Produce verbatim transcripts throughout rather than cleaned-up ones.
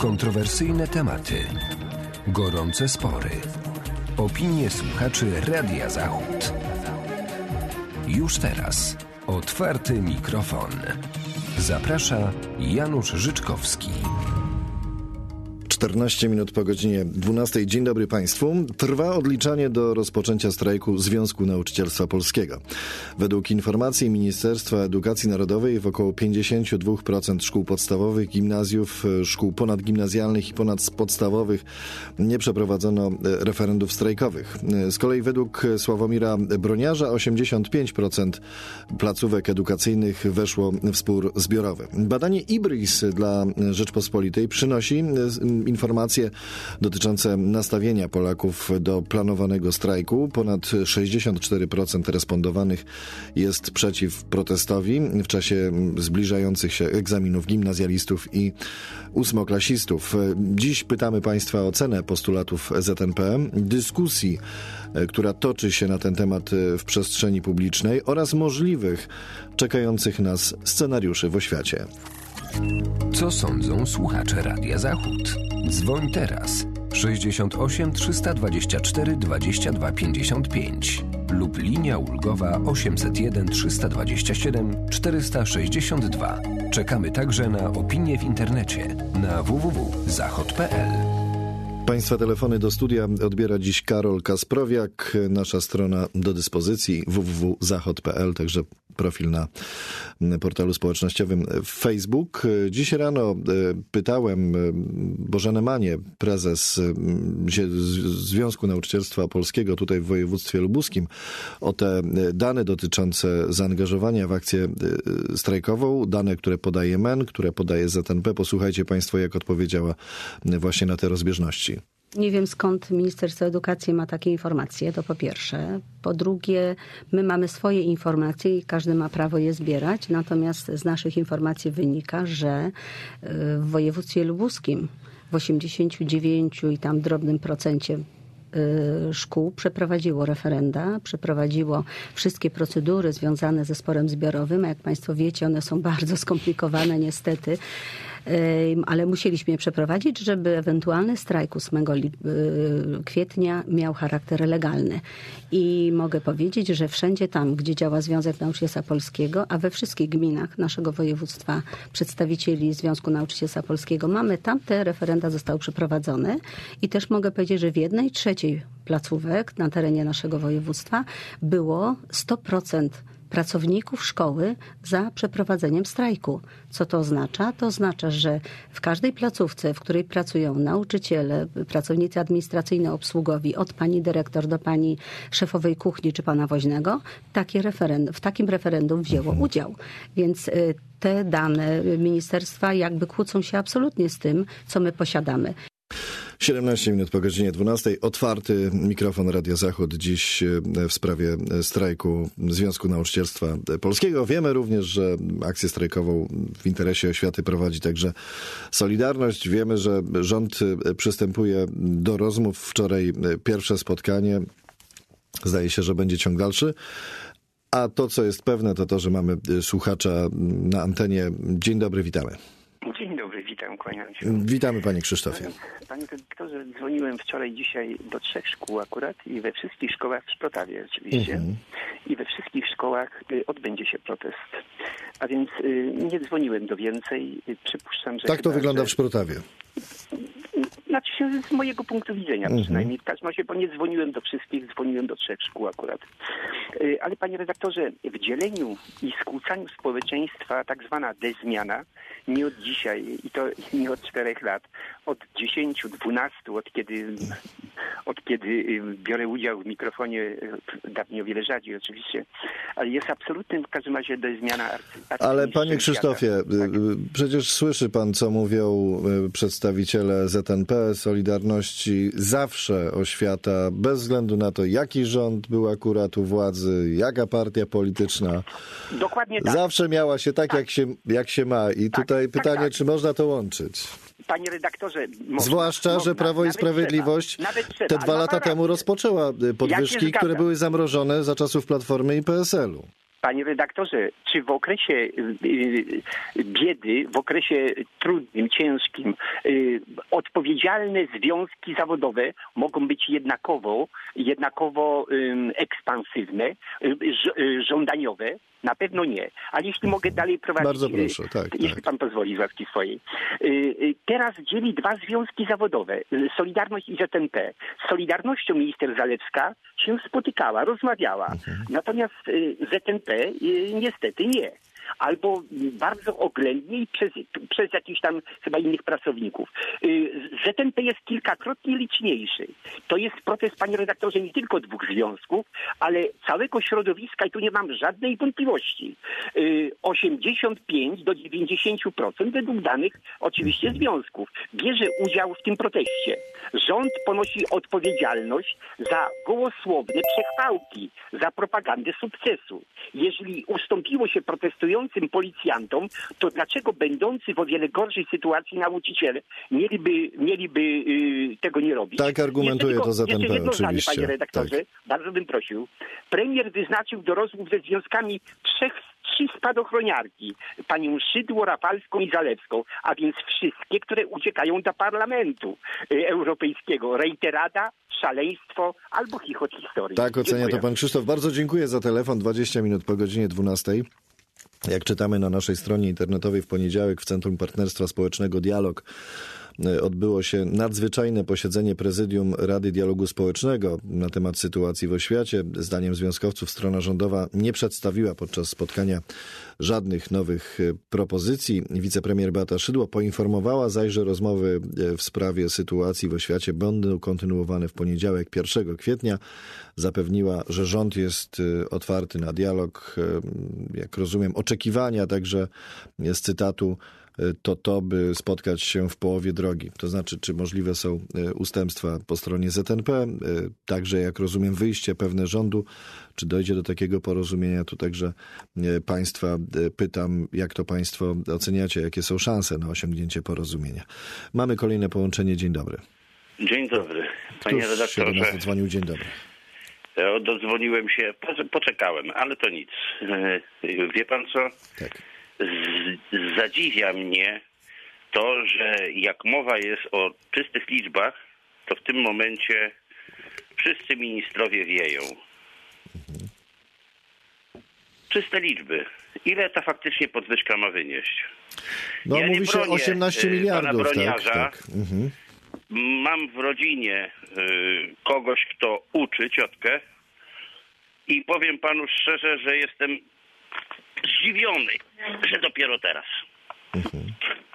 Kontrowersyjne tematy, gorące spory, opinie słuchaczy Radia Zachód. Już teraz otwarty mikrofon. Zaprasza Janusz Życzkowski. czternaście minut po godzinie dwunastej. Dzień dobry Państwu. Trwa odliczanie do rozpoczęcia strajku Związku Nauczycielstwa Polskiego. Według informacji Ministerstwa Edukacji Narodowej w około pięćdziesiąt dwa procent szkół podstawowych, gimnazjów, szkół ponadgimnazjalnych i ponadpodstawowych nie przeprowadzono referendów strajkowych. Z kolei według Sławomira Broniarza osiemdziesiąt pięć procent placówek edukacyjnych weszło w spór zbiorowy. Badanie IBRIS dla Rzeczpospolitej przynosi informacje dotyczące nastawienia Polaków do planowanego strajku. Ponad sześćdziesiąt cztery procent respondowanych jest przeciw protestowi w czasie zbliżających się egzaminów gimnazjalistów i ósmoklasistów. Dziś pytamy Państwa o cenę postulatów Z N P, dyskusji, która toczy się na ten temat w przestrzeni publicznej oraz możliwych czekających nas scenariuszy w oświacie. Co sądzą słuchacze Radia Zachód? Dzwoń teraz sześćdziesiąt osiem trzysta dwadzieścia cztery dwadzieścia dwa pięćdziesiąt pięć lub linia ulgowa osiemset jeden trzysta dwadzieścia siedem czterysta sześćdziesiąt dwa. Czekamy także na opinie w internecie na w w w kropka zachod kropka p l. Państwa telefony do studia odbiera dziś Karol Kasprowiak. Nasza strona do dyspozycji w w w kropka zachod kropka p l, także profil na portalu społecznościowym Facebook. Dziś rano pytałem Bożenę Manię, prezes Związku Nauczycielstwa Polskiego tutaj w województwie lubuskim, o te dane dotyczące zaangażowania w akcję strajkową, dane, które podaje M E N, które podaje Z N P. Posłuchajcie Państwo, jak odpowiedziała właśnie na te rozbieżności. Nie wiem, skąd Ministerstwo Edukacji ma takie informacje, to po pierwsze. Po drugie, my mamy swoje informacje i każdy ma prawo je zbierać, natomiast z naszych informacji wynika, że w województwie lubuskim w osiemdziesięciu dziewięciu i tam drobnym procencie szkół przeprowadziło referenda, przeprowadziło wszystkie procedury związane ze sporem zbiorowym. A jak Państwo wiecie, one są bardzo skomplikowane niestety, ale musieliśmy je przeprowadzić, żeby ewentualny strajk ósmego kwietnia miał charakter legalny. I mogę powiedzieć, że wszędzie tam, gdzie działa Związek Nauczycielstwa Polskiego, a we wszystkich gminach naszego województwa przedstawicieli Związku Nauczycielstwa Polskiego mamy, tam te referenda zostały przeprowadzone. I też mogę powiedzieć, że w jednej trzeciej placówek na terenie naszego województwa było sto procent pracowników szkoły za przeprowadzeniem strajku. Co to oznacza? To oznacza, że w każdej placówce, w której pracują nauczyciele, pracownicy administracyjno-obsługowi, od pani dyrektor do pani szefowej kuchni czy pana woźnego, takie referendum, w takim referendum wzięło udział. Więc te dane ministerstwa jakby kłócą się absolutnie z tym, co my posiadamy. siedemnaście minut po godzinie dwunastej. Otwarty mikrofon Radia Zachód dziś w sprawie strajku Związku Nauczycielstwa Polskiego. Wiemy również, że akcję strajkową w interesie oświaty prowadzi także Solidarność. Wiemy, że rząd przystępuje do rozmów. Wczoraj pierwsze spotkanie. Zdaje się, że będzie ciąg dalszy. A to, co jest pewne, to to, że mamy słuchacza na antenie. Dzień dobry, witamy. Dzień dobry, witam, kłaniam się. Witamy panie Krzysztofie. Panie redaktorze, dzwoniłem wczoraj, dzisiaj do trzech szkół akurat i we wszystkich szkołach w Szprotawie oczywiście mm-hmm. i we wszystkich szkołach y, odbędzie się protest. A więc y, nie dzwoniłem do więcej. Y, przypuszczam, że... Tak to chyba, wygląda że... w Szprotawie. Znaczy się z mojego punktu widzenia mm-hmm. przynajmniej. W każdym razie, bo nie dzwoniłem do wszystkich, dzwoniłem do trzech szkół akurat. Y, ale panie redaktorze, w dzieleniu i skłócaniu społeczeństwa tak zwana dezmiana nie od dzisiaj i to nie od czterech lat, od dziesięciu, dwunastu, od kiedy, od kiedy biorę udział w mikrofonie, dawniej o wiele rzadziej oczywiście, ale jest absolutnym w każdym razie dezmiana arcy, Ale panie Krzysztofie, tak. Przecież słyszy pan, co mówią przedstawiciele Z N P, Solidarności. Zawsze oświata, bez względu na to, jaki rząd był akurat u władzy, jaka partia polityczna, dokładnie tak. Zawsze miała się tak, tak. Jak, się, jak się ma. I tak, tutaj pytanie, tak, tak. czy można to łączyć? Panie redaktorze... Można, Zwłaszcza, można, że Prawo i Sprawiedliwość trzeba, te dwa lata temu rozpoczęła podwyżki, które były zamrożone za czasów Platformy i P S L u. Panie redaktorze, czy w okresie biedy, w okresie trudnym, ciężkim, odpowiedzialne związki zawodowe mogą być jednakowo, jednakowo ekspansywne, żądaniowe? Na pewno nie. Ale jeśli mogę dalej prowadzić... Bardzo proszę, tak. Jeśli tak. pan pozwoli z łaski swojej. Teraz dzieli dwa związki zawodowe. Solidarność i Z N P. Z Solidarnością minister Zalewska się spotykała, rozmawiała. Mhm. Natomiast Z N P niestety nie. Albo bardzo oględnie i przez, przez jakichś tam chyba innych pracowników. Z N P jest kilkakrotnie liczniejszy. To jest protest, panie redaktorze, nie tylko dwóch związków, ale całego środowiska i tu nie mam żadnej wątpliwości. osiemdziesiąt pięć do dziewięćdziesięciu procent według danych oczywiście związków bierze udział w tym proteście. Rząd ponosi odpowiedzialność za gołosłowne przechwałki, za propagandę sukcesu. Jeżeli ustąpiło się protestującym policjantom, to dlaczego będący w o wiele gorszej sytuacji nauczyciele mieliby, mieliby yy, tego nie robić? Tak argumentuje to Z N P, jeszcze jedno oczywiście. zdanie, panie redaktorze, tak. Bardzo bym prosił. Premier wyznaczył do rozmów ze związkami trzech trzy spadochroniarki, panią Szydło, Rafalską i Zalewską, a więc wszystkie, które uciekają do Parlamentu Europejskiego. Rejterada, szaleństwo albo chichot historii. Tak ocenia Dziękuję. to pan Krzysztof. Bardzo dziękuję za telefon. dwadzieścia minut po godzinie dwunastej. Jak czytamy na naszej stronie internetowej w poniedziałek w Centrum Partnerstwa Społecznego Dialog odbyło się nadzwyczajne posiedzenie Prezydium Rady Dialogu Społecznego na temat sytuacji w oświacie. Zdaniem związkowców strona rządowa nie przedstawiła podczas spotkania żadnych nowych propozycji. Wicepremier Beata Szydło poinformowała zaś, że rozmowy w sprawie sytuacji w oświacie będą kontynuowane w poniedziałek pierwszego kwietnia. Zapewniła, że rząd jest otwarty na dialog. Jak rozumiem, oczekiwania także z cytatu to to, by spotkać się w połowie drogi. To znaczy, czy możliwe są ustępstwa po stronie Z N P, także, jak rozumiem, wyjście pewne rządu, czy dojdzie do takiego porozumienia. Tu także państwa pytam, jak to państwo oceniacie, jakie są szanse na osiągnięcie porozumienia. Mamy kolejne połączenie. Dzień dobry. Dzień dobry, panie Któż redaktorze. się do nas dodzwonił? Dzień dobry. Ja dodzwoniłem się, poczekałem, ale to nic. Wie pan co? Tak. Z, zadziwia mnie to, że jak mowa jest o czystych liczbach, to w tym momencie wszyscy ministrowie wieją. Mhm. Czyste liczby. Ile ta faktycznie podwyżka ma wynieść? No ja mówi się osiemnaście miliardów. Broniarza. Tak, tak. Mhm. Mam w rodzinie y, kogoś, kto uczy ciotkę i powiem panu szczerze, że jestem zdziwiony, że dopiero teraz. Mhm.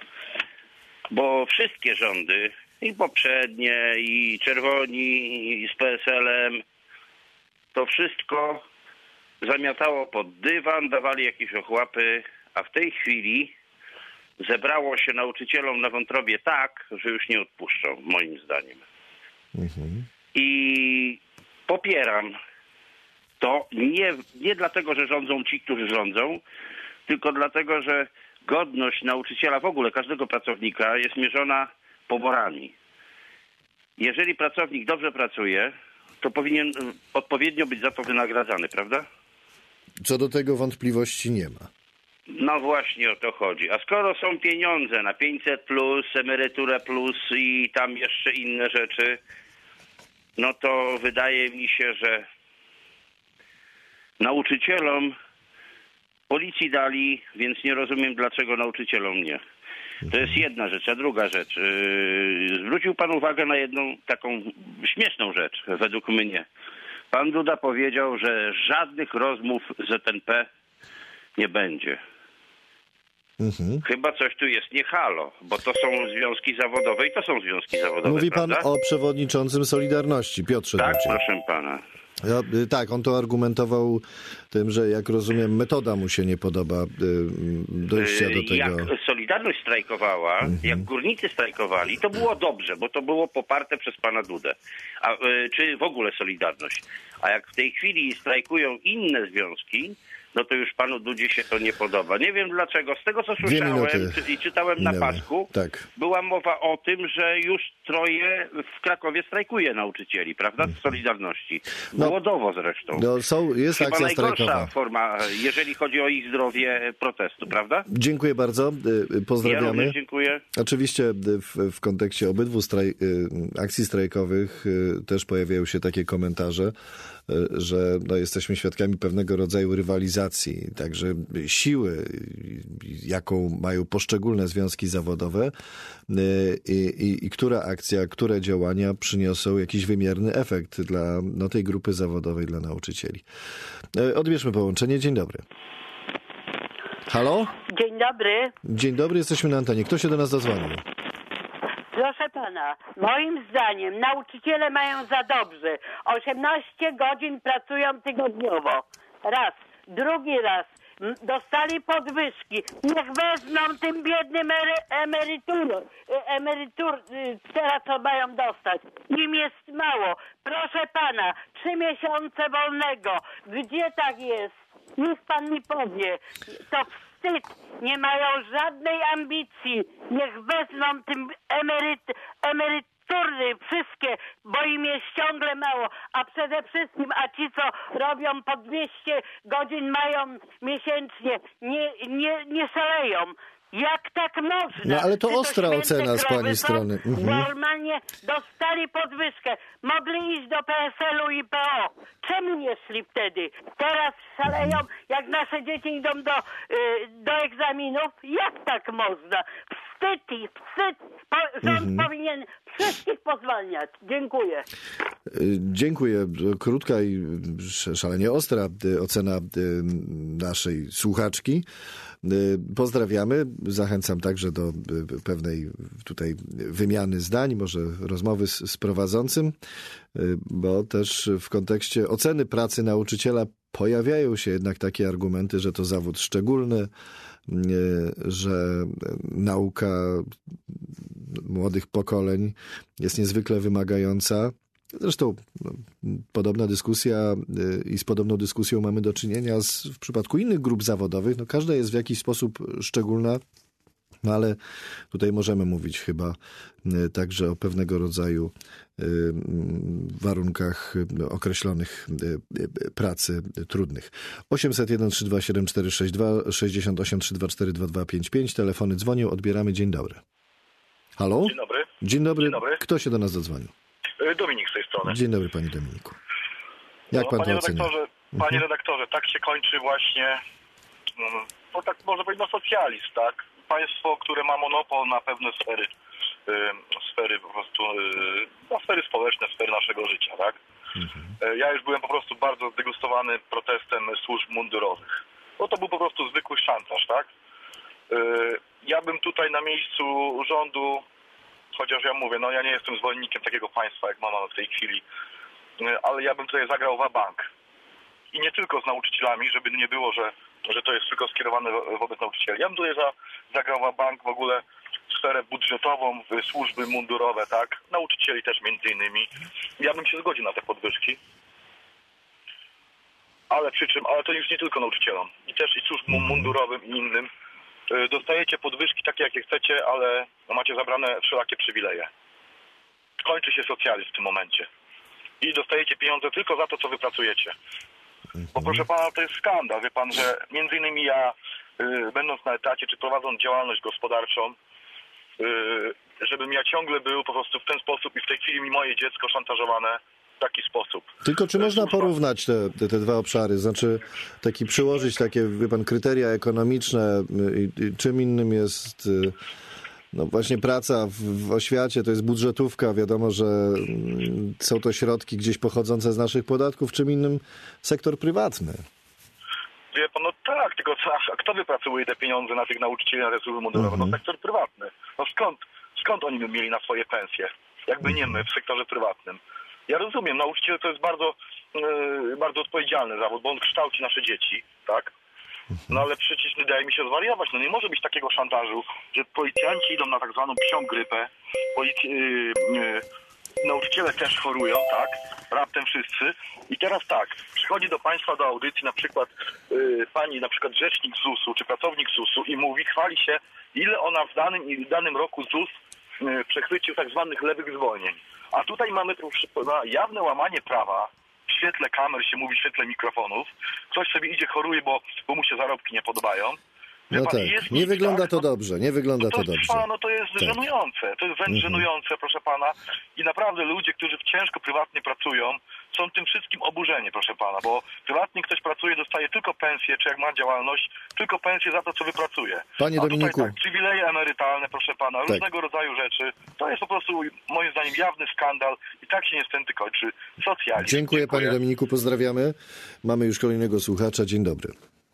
Bo wszystkie rządy, i poprzednie, i czerwoni, i z P S L-em, to wszystko zamiatało pod dywan, dawali jakieś ochłapy, a w tej chwili zebrało się nauczycielom na wątrobie tak, że już nie odpuszczą, moim zdaniem. Mhm. I popieram to nie, nie dlatego, że rządzą ci, którzy rządzą, tylko dlatego, że godność nauczyciela, w ogóle każdego pracownika jest mierzona poborami. Jeżeli pracownik dobrze pracuje, to powinien odpowiednio być za to wynagradzany, prawda? Co do tego wątpliwości nie ma. No właśnie o to chodzi. A skoro są pieniądze na pięćset plus, emeryturę plus i tam jeszcze inne rzeczy, no to wydaje mi się, że nauczycielom policji dali, więc nie rozumiem, dlaczego nauczycielom nie. To jest jedna rzecz. A druga rzecz. Yy, zwrócił pan uwagę na jedną taką śmieszną rzecz, według mnie. Pan Duda powiedział, że żadnych rozmów Z N P nie będzie. Mhm. Chyba coś tu jest nie halo, bo to są związki zawodowe i to są związki zawodowe. Mówi pan prawda? o przewodniczącym Solidarności, Piotrze Tak, Dudzie. proszę pana. Ja, tak, on to argumentował tym, że jak rozumiem, metoda mu się nie podoba dojścia do tego. Jak Solidarność strajkowała, mhm. jak górnicy strajkowali, to było dobrze, bo to było poparte przez pana Dudę. A, czy w ogóle Solidarność. A jak w tej chwili strajkują inne związki, no to już panu Dudzie się to nie podoba. Nie wiem dlaczego. Z tego, co słyszałem czy, i czytałem na pasku, tak. była mowa o tym, że już troje w Krakowie strajkuje nauczycieli, prawda? Z Solidarności. Głodowo zresztą. No, są, jest Chyba akcja najgorsza strajkowa. forma, jeżeli chodzi o ich zdrowie, protestu, prawda? Dziękuję bardzo. Pozdrawiamy. Ja również dziękuję. Oczywiście w, w kontekście obydwu straj, akcji strajkowych też pojawiają się takie komentarze, że no, jesteśmy świadkami pewnego rodzaju rywalizacji. Także siły, jaką mają poszczególne związki zawodowe i, i, i która akcja, które działania przyniosą jakiś wymierny efekt dla no, tej grupy zawodowej, dla nauczycieli. Odbierzmy połączenie. Dzień dobry. Halo? Dzień dobry. Dzień dobry, jesteśmy na antenie. Kto się do nas dozwonił? Proszę pana, moim zdaniem nauczyciele mają za dobrze. osiemnaście godzin pracują tygodniowo. Raz. Drugi raz. Dostali podwyżki. Niech wezmą tym biednym emeryturę. Emerytur, teraz co mają dostać. Im jest mało. Proszę pana, trzy miesiące wolnego. Gdzie tak jest? Niech pan mi powie. To wstyd. Nie mają żadnej ambicji. Niech wezmą tym emeryt, emerytury wszystkie, bo im jest ciągle mało. A przede wszystkim, a ci, co robią po dwieście godzin mają miesięcznie, nie, nie, nie szaleją. Jak tak można? No ale to Czy ostra święte ocena z krowy pani są? strony. Mhm. Normalnie dostali podwyżkę. Mogli iść do P S L u i P O. Czemu nie szli wtedy? Teraz szaleją, jak nasze dzieci idą do, y, do egzaminów. Jak tak można? Wstyd i wstyd. Po, rząd Mhm. powinien wszystkich pozwalniać. Dziękuję. Dziękuję. Krótka i szalenie ostra ocena naszej słuchaczki. Pozdrawiamy. Zachęcam także do pewnej tutaj wymiany zdań, może rozmowy z, z prowadzącym, bo też w kontekście oceny pracy nauczyciela pojawiają się jednak takie argumenty, że to zawód szczególny, że nauka młodych pokoleń jest niezwykle wymagająca. Zresztą no, podobna dyskusja i z podobną dyskusją mamy do czynienia z, w przypadku innych grup zawodowych. No, każda jest w jakiś sposób szczególna, no, ale tutaj możemy mówić chyba także o pewnego rodzaju warunkach określonych pracy trudnych. osiemset jeden trzy dwa siedem cztery sześć dwa sześćdziesiąt osiem trzy dwa cztery dwa dwa pięć pięć. Telefony dzwonią, odbieramy. Dzień dobry. Halo? Dzień dobry. Dzień dobry. Dzień dobry. Kto się do nas zadzwonił? Dominik z tej strony. Dzień dobry, panie Dominiku. Jak no, pan panie to ocenia? redaktorze, Mhm. Panie redaktorze, tak się kończy właśnie, no tak można powiedzieć, no socjalizm, tak? Państwo, które ma monopol na pewne sfery, y, sfery po prostu, y, no, sfery społeczne, sfery naszego życia, tak? Mhm. Ja już byłem po prostu bardzo zdegustowany protestem służb mundurowych. Bo to był po prostu zwykły szantaż, tak? Y, ja bym tutaj na miejscu rządu, chociaż ja mówię, no ja nie jestem zwolennikiem takiego państwa, jak mamy w tej chwili, ale ja bym tutaj zagrał wa-bank. I nie tylko z nauczycielami, żeby nie było, że, że to jest tylko skierowane wobec nauczycieli. Ja bym tutaj za, zagrał wa-bank w ogóle w sferę budżetową, w służby mundurowe, tak? Nauczycieli też między innymi. Ja bym się zgodził na te podwyżki. Ale przy czym, ale to już nie tylko nauczycielom. I też i służbom mundurowym i innym. Dostajecie podwyżki takie, jakie chcecie, ale macie zabrane wszelakie przywileje. Kończy się socjalizm w tym momencie. I dostajecie pieniądze tylko za to, co wy pracujecie. Bo proszę pana, to jest skandal. Wie pan, że między innymi ja, y, będąc na etacie, czy prowadząc działalność gospodarczą, y, żebym ja ciągle był po prostu w ten sposób i w tej chwili mi moje dziecko szantażowane w taki sposób. Tylko czy można porównać te, te, te dwa obszary? Znaczy taki przyłożyć takie, wie pan, kryteria ekonomiczne i, i czym innym jest... Y, No właśnie praca w, w oświacie to jest budżetówka. Wiadomo, że mm, są to środki gdzieś pochodzące z naszych podatków, czym innym sektor prywatny. Wie pan, no tak, tylko co, a kto wypracuje te pieniądze na tych nauczycieli, na te służby mundurowe? Mhm. No sektor prywatny. No skąd, skąd oni by mieli na swoje pensje? Jakby nie my w sektorze prywatnym. Ja rozumiem, nauczyciel to jest bardzo, yy, bardzo odpowiedzialny zawód, bo on kształci nasze dzieci, tak? No ale przecież nie daje mi się zwariować. No nie może być takiego szantażu, że policjanci idą na tak zwaną psią grypę, polic- yy, yy, nauczyciele też chorują, tak? Raptem wszyscy. I teraz tak, przychodzi do państwa do audycji na przykład yy, pani, na przykład rzecznik zusu, czy pracownik zusu i mówi, chwali się, ile ona w danym i w danym roku ZUS yy, przechwycił tak zwanych lewych zwolnień. A tutaj mamy proszę pana, jawne łamanie prawa, w świetle kamer się mówi, w świetle mikrofonów. Ktoś sobie idzie, choruje, bo, bo mu się zarobki nie podobają. No pan, tak, nie wygląda tak, to dobrze, nie wygląda no to, to dobrze. Pana, no to jest tak. żenujące, to jest wręcz mhm. żenujące, proszę pana. I naprawdę ludzie, którzy ciężko prywatnie pracują, są tym wszystkim oburzeni, proszę pana, bo prywatnie ktoś pracuje, dostaje tylko pensję, czy jak ma działalność, tylko pensję za to, co wypracuje. Panie A Dominiku. tutaj tak, przywileje emerytalne, proszę pana, tak. różnego rodzaju rzeczy. To jest po prostu, moim zdaniem, jawny skandal i tak się niestety kończy socjalizm. Dziękuję, Dziękuję. Panie Dominiku, pozdrawiamy. Mamy już kolejnego słuchacza. Dzień dobry.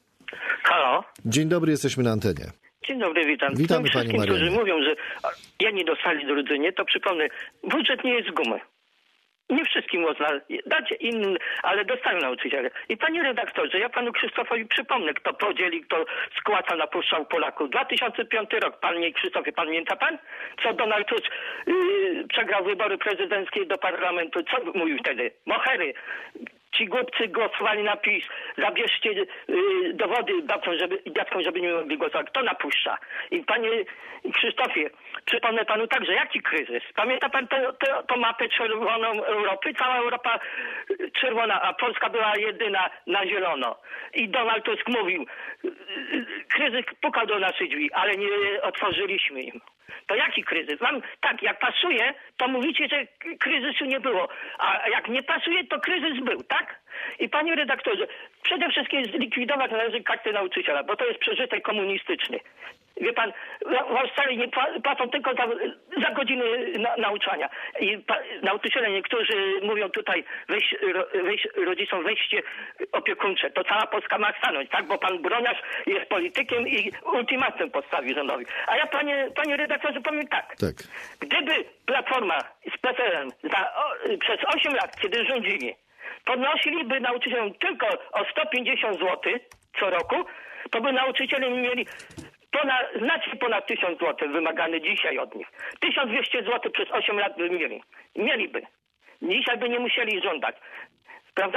Halo? Dzień dobry, jesteśmy na antenie. Dzień dobry, witam. Witamy, Tym Pani Marianie. którzy mówią, że ja nie dostali dorudzenie, to przypomnę, budżet nie jest z gumy. Nie wszystkim można dać innym, ale dostają nauczyciele. I panie redaktorze, ja panu Krzysztofowi przypomnę, kto podzieli, kto skłata na poszczał Polaków. dwa tysiące piąty rok, panie Krzysztofie, pamięta pan? Co Donald Tusk yy, przegrał wybory prezydenckie do parlamentu. Co mówił wtedy? Mohery. Ci głupcy głosowali na PiS. Zabierzcie yy, dowody babciom, żeby, dziadkom, żeby nie mogli głosować. Kto napuszcza? I panie Krzysztofie, przypomnę panu także, jaki kryzys? Pamięta pan tą mapę czerwoną Europy? Cała Europa czerwona, a Polska była jedyna na zielono. I Donald Tusk mówił, kryzys pukał do naszych drzwi, ale nie otworzyliśmy im. To jaki kryzys? Wam tak, jak pasuje, to mówicie, że kryzysu nie było. A jak nie pasuje, to kryzys był, tak? I panie redaktorze, przede wszystkim zlikwidować należy kartę nauczyciela, bo to jest przeżytek komunistyczny. Wie pan, w Australii nie płacą tylko za, za godziny na, nauczania. I pa, nauczyciele niektórzy mówią tutaj, weź, ro, weź rodzicom weźcie opiekuńcze. To cała Polska ma stanąć, tak? Bo pan Broniarz jest politykiem i ultimatum postawił rządowi. A ja panie, panie redaktorze powiem tak. tak. Gdyby Platforma z P S L-em za, o, przez osiem lat, kiedy rządzili, podnosiliby nauczycielom tylko o sto pięćdziesiąt złotych co roku, to by nauczyciele mieli ponad, znacznie ponad tysiąc złotych wymagane dzisiaj od nich. tysiąc dwieście złotych przez osiem lat by mieli. Mieliby. Dzisiaj by nie musieli żądać. Prawda?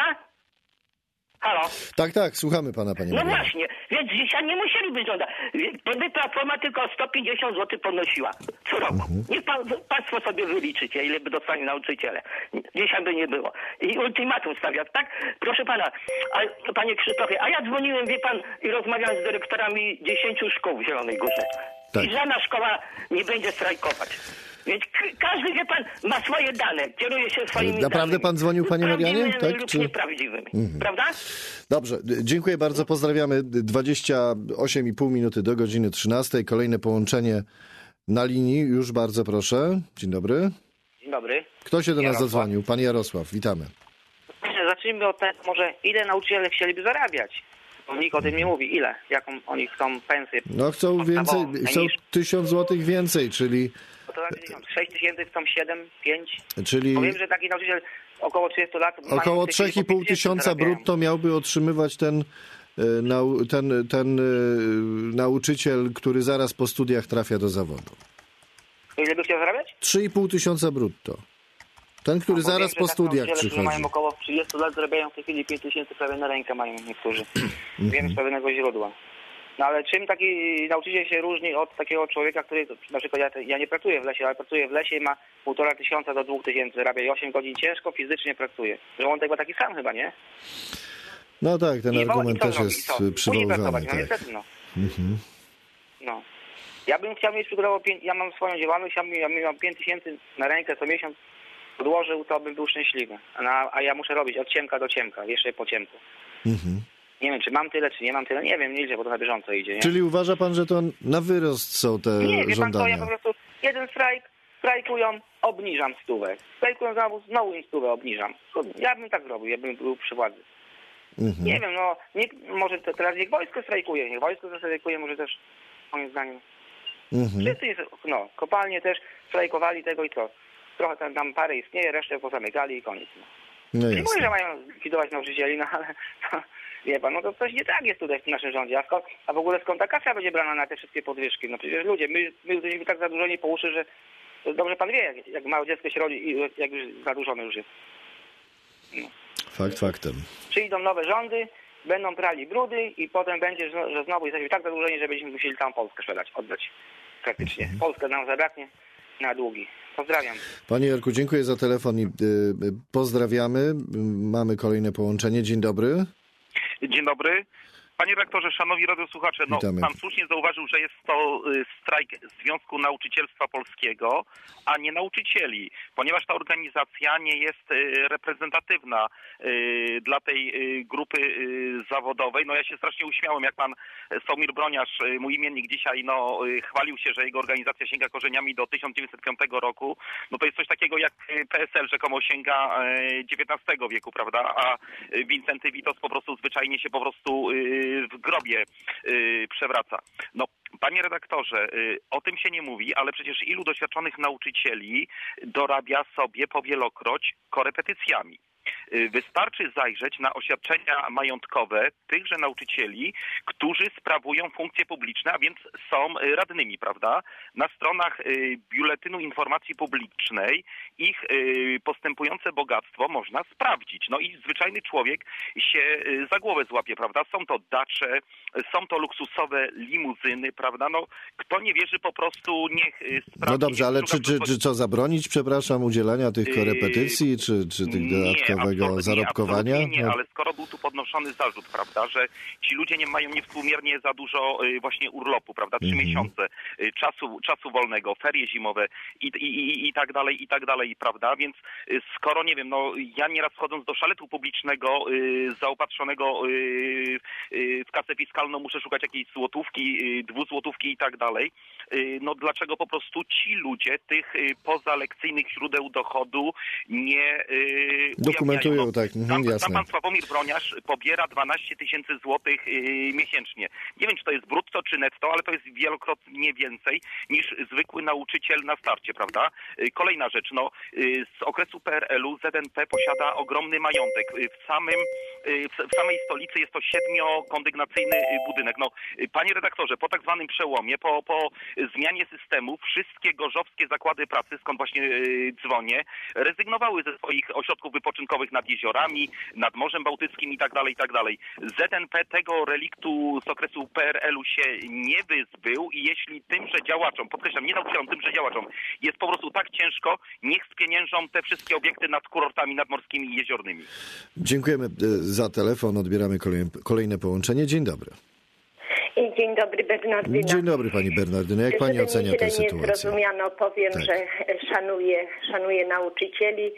Halo? Tak, tak, słuchamy pana, panie No Marianie. właśnie, więc dzisiaj nie musieliby żądać. Gdyby Platforma tylko o sto pięćdziesiąt złotych podnosiła co roku. Mhm. Niech pan, państwo sobie wyliczycie, ile by dostali nauczyciele. Dzisiaj by nie było. I ultimatum stawia, tak? Proszę pana, a, panie Krzysztofie, a ja dzwoniłem, wie pan, i rozmawiałem z dyrektorami dziesięciu szkół w Zielonej Górze. Tak. I żadna szkoła nie będzie strajkować. Więc każdy, wie pan, ma swoje dane, kieruje się swoimi danymi. Naprawdę pan dzwonił, panie Marianie? Tak, lub czy... nieprawdziwymi. Mhm. Prawda? Dobrze, dziękuję bardzo, pozdrawiamy. dwadzieścia osiem i pół minuty do godziny trzynastej. Kolejne połączenie na linii, już bardzo proszę. Dzień dobry. Dzień dobry. Kto się do Jarosław. nas zadzwonił? Pan Jarosław, witamy. Zacznijmy od tego, może ile nauczyciele chcieliby zarabiać? Bo nikt o tym nie mówi. Ile? Jaką oni chcą pensję? No chcą więcej, chcą tysiąc złotych więcej, czyli... To sześć tysięcy, chcą siedem, pięć. Czyli... Powiem, że taki nauczyciel około trzydziestu lat... Około trzy i pół tysiąca brutto miałby otrzymywać ten, ten, ten nauczyciel, który zaraz po studiach trafia do zawodu. Ile by chciał zarabiać? trzy i pół tysiąca brutto. Ten, który no, zaraz wiem, po studiach przychodzi. Mają około trzydziestu lat, zarabiają w tej chwili pięć tysięcy prawie na rękę mają niektórzy. Wiem z pewnego źródła. No ale czym taki nauczyciel się różni od takiego człowieka, który, na przykład ja, ja nie pracuję w lesie, ale pracuję w lesie i ma półtora tysiąca do dwóch tysięcy, zarabia i osiem godzin ciężko, fizycznie pracuje. Żołądek ma taki sam chyba, nie? No tak, ten I argument też robi, jest przywoływany. No tak. niestety, no. Mhm. No. Ja bym chciał mieć przykładowo, ja mam swoją działalność, ja bym miał pięć tysięcy na rękę co miesiąc, odłożył, to bym był szczęśliwy. A, a ja muszę robić od ciemka do ciemka, jeszcze po ciemku. Mhm. Nie wiem, czy mam tyle, czy nie mam tyle. Nie wiem, nie idzie, bo to na bieżąco idzie. Nie? Czyli uważa pan, że to na wyrost są te nie, wie żądania? Pan co, ja po prostu jeden strajk, strajkują, obniżam stówę. Strajkują znowu, znowu im stówę obniżam. Ja bym tak zrobił, ja bym był przy władzy. Mhm. Nie wiem, no, nie, może to, teraz niech wojsko strajkuje, niech wojsko strajkuje, może też, moim zdaniem. Mhm. Wszyscy, no, kopalnie też strajkowali tego i co. Trochę tam, tam parę istnieje, resztę pozamykali i koniec. No. No nie mówię, że mają likwidować nauczycieli, no ale to, wie pan, no to coś nie tak jest tutaj w naszym rządzie. A, skąd, a w ogóle skąd ta kasa będzie brana na te wszystkie podwyżki? No przecież ludzie, my, my jesteśmy tak zadłużeni po uszy, że To dobrze pan wie, jak, jak małe dziecko się rodzi i jak już zadłużone już jest. No. Fakt faktem. Przyjdą nowe rządy, będą prali brudy i potem będzie, że znowu jesteśmy tak zadłużeni, że będziemy musieli całą Polskę sprzedać, oddać. Praktycznie. Mhm. Polskę nam zabraknie na długi. Pozdrawiam. Panie Jarku, dziękuję za telefon i y, pozdrawiamy. Mamy kolejne połączenie. Dzień dobry. Dzień dobry. Panie redaktorze, szanowni radiosłuchacze, no, pan słusznie zauważył, że jest to strajk Związku Nauczycielstwa Polskiego, a nie nauczycieli, ponieważ ta organizacja nie jest reprezentatywna dla tej grupy zawodowej. No ja się strasznie uśmiałem, jak pan Sławomir Broniarz, mój imiennik, dzisiaj no, chwalił się, że jego organizacja sięga korzeniami do tysiąc dziewięćset piątego roku. No to jest coś takiego jak P S L rzekomo sięga dziewiętnastego wieku, prawda? A Wincenty Witos po prostu zwyczajnie się po prostu w grobie y, przewraca. No, panie redaktorze, y, o tym się nie mówi, ale przecież ilu doświadczonych nauczycieli dorabia sobie powielokroć korepetycjami. Wystarczy zajrzeć na oświadczenia majątkowe tychże nauczycieli, którzy sprawują funkcje publiczne, a więc są radnymi, prawda? Na stronach Biuletynu Informacji Publicznej ich postępujące bogactwo można sprawdzić. No i zwyczajny człowiek się za głowę złapie, prawda? Są to dacze, są to luksusowe limuzyny, prawda? No, kto nie wierzy, po prostu niech sprawdzi. No dobrze, ale czy, czy, czy co, zabronić, przepraszam, udzielania tych korepetycji, czy, czy tych dodatkowego zarobkowania? Nie, nie, ale skoro był tu podnoszony zarzut, prawda, że ci ludzie nie mają niewspółmiernie za dużo właśnie urlopu, prawda, trzy mm-hmm. miesiące czasu, czasu wolnego, ferie zimowe i, i, i, i tak dalej, i tak dalej, prawda, więc skoro, nie wiem, no ja nieraz wchodząc do szaletu publicznego zaopatrzonego w kasę fiskalną muszę szukać jakiejś złotówki, dwuzłotówki i tak dalej, no dlaczego po prostu ci ludzie tych pozalekcyjnych źródeł dochodu nie dokumentują, no, tak, tam, jasne. Tam pan Sławomir Broniarz pobiera dwanaście tysięcy złotych yy, miesięcznie. Nie wiem, czy to jest brutto, czy netto, ale to jest wielokrotnie więcej niż zwykły nauczyciel na starcie, prawda? Yy, kolejna rzecz, no, yy, z okresu P R L-u Z N P posiada ogromny majątek. Yy, w samym, yy, w, w samej stolicy jest to siedmiokondygnacyjny budynek. No, yy, panie redaktorze, po tak zwanym przełomie, po, po zmianie systemu, wszystkie gorzowskie zakłady pracy, skąd właśnie yy, dzwonię, rezygnowały ze swoich ośrodków wypoczynkowych nad jeziorami, nad Morzem Bałtyckim i tak dalej, i tak dalej. Z N P tego reliktu z okresu P R L-u się nie wyzbył i jeśli tymże działaczom, podkreślam, nie nauczycielom, tymże działaczom jest po prostu tak ciężko, niech spieniężą te wszystkie obiekty nad kurortami nadmorskimi i jeziornymi. Dziękujemy za telefon. Odbieramy kolejne, kolejne połączenie. Dzień dobry. Dzień dobry, Bernardyna. Dzień dobry, pani Bernardyna. Jak pani Żeby ocenia tę sytuację? Nie zrozumiano, powiem, tak. że szanuję, szanuję nauczycieli,